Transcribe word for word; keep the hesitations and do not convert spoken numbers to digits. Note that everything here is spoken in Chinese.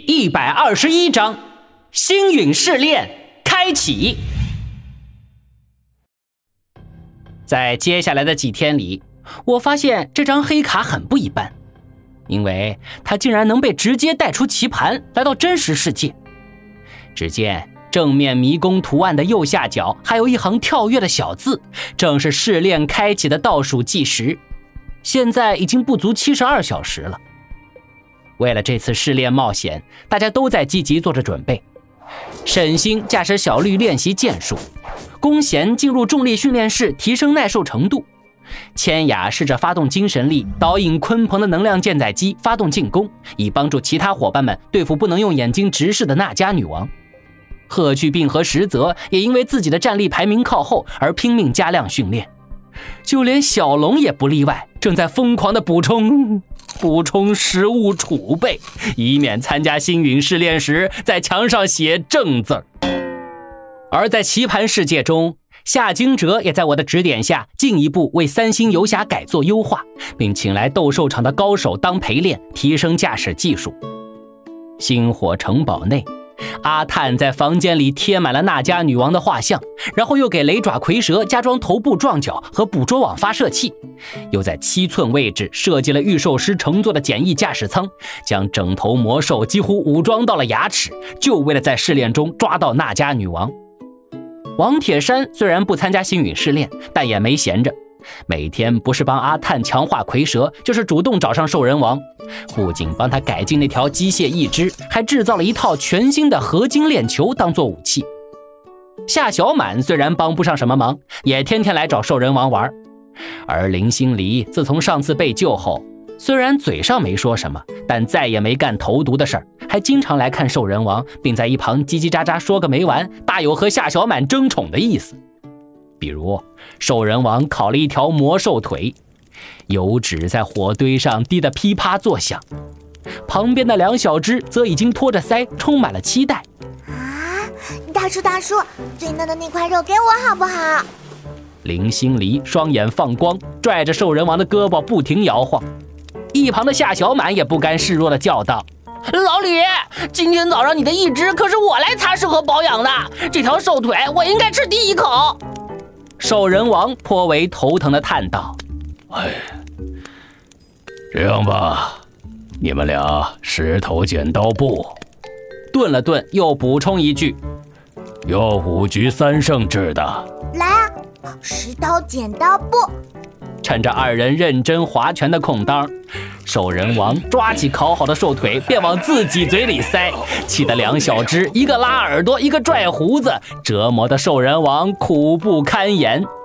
一百二十一章，星陨试炼开启。在接下来的几天里，我发现这张黑卡很不一般，因为它竟然能被直接带出棋盘，来到真实世界。只见正面迷宫图案的右下角还有一行跳跃的小字，正是试炼开启的倒数计时。现在已经不足七十二小时了。为了这次试炼冒险，大家都在积极做着准备。沈星驾驶小绿练习剑术，弓弦进入重力训练室提升耐受程度，千雅试着发动精神力导引鲲鹏的能量舰载机发动进攻，以帮助其他伙伴们对付不能用眼睛直视的那迦女王。贺去病和石泽也因为自己的战力排名靠后而拼命加量训练，就连小龙也不例外，正在疯狂的补充补充食物储备，以免参加星陨试炼时在墙上写正字儿。而在棋盘世界中，夏惊蛰也在我的指点下进一步为三星游侠改作优化，并请来斗兽场的高手当陪练，提升驾驶技术。星火城堡内，阿探在房间里贴满了那迦女王的画像，然后又给雷爪蝰蛇加装头部撞角和捕捉网发射器，又在七寸位置设计了御兽师乘坐的简易驾驶舱，将整头魔兽几乎武装到了牙齿，就为了在试炼中抓到那迦女王。王铁山虽然不参加星陨试炼，但也没闲着，每天不是帮阿探强化蝰蛇，就是主动找上兽人王，不仅帮他改进那条机械义肢，还制造了一套全新的合金链球当做武器。夏小满虽然帮不上什么忙，也天天来找兽人王玩。而林心离自从上次被救后，虽然嘴上没说什么，但再也没干投毒的事儿，还经常来看兽人王，并在一旁叽叽喳喳说个没完，大有和夏小满争宠的意思。比如兽人王烤了一条魔兽腿，油脂在火堆上滴得噼啪作响，旁边的两小只则已经托着腮，充满了期待。 啊，大叔大叔，最嫩的那块肉给我好不好？ 林心离双眼放光，拽着兽人王的胳膊不停摇晃。一旁的夏小满也不甘示弱地叫道： 老李，今天早上你的义肢可是我来擦拭和保养的，这条兽腿我应该吃第一口。 兽人王颇为头疼地叹道： 哎，这样吧，你们俩石头剪刀布。 顿了顿又补充一句： 要五局三胜制的。 来啊，石头剪刀布。 趁着二人认真划拳的空当，兽人王抓起烤好的兽腿便往自己嘴里塞，气得两小只一个拉耳朵一个拽胡子，折磨的兽人王苦不堪言。